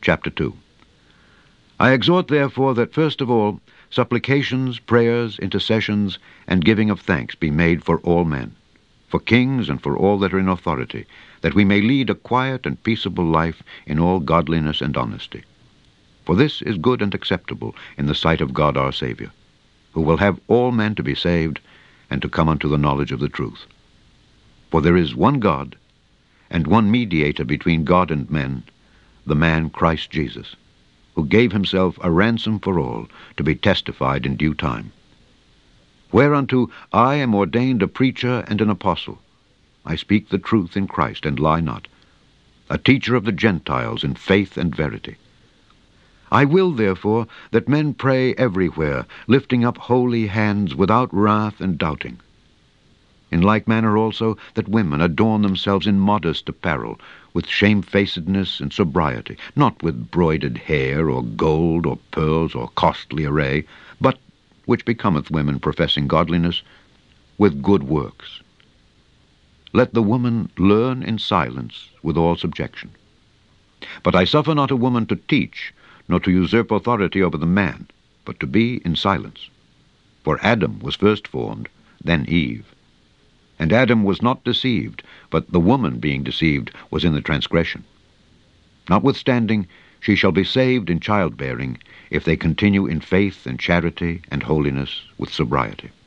chapter 2. I exhort therefore that first of all supplications, prayers, intercessions, and giving of thanks be made for all men, for kings and for all that are in authority, that we may lead a quiet and peaceable life in all godliness and honesty. For this is good and acceptable in the sight of God our Saviour, who will have all men to be saved and to come unto the knowledge of the truth. For there is one God, and one mediator between God and men, the man Christ Jesus, who gave himself a ransom for all, to be testified in due time. Whereunto I am ordained a preacher and an apostle. I speak the truth in Christ, and lie not, a teacher of the Gentiles in faith and verity. I will, therefore, that men pray everywhere, lifting up holy hands without wrath and doubting. In like manner also that women adorn themselves in modest apparel, with shamefacedness and sobriety, not with broidered hair, or gold, or pearls, or costly array, but, which becometh women professing godliness, with good works. Let the woman learn in silence with all subjection. But I suffer not a woman to teach, nor to usurp authority over the man, but to be in silence. For Adam was first formed, then Eve. And Adam was not deceived, but the woman being deceived was in the transgression. Notwithstanding, she shall be saved in childbearing, if they continue in faith and charity and holiness with sobriety.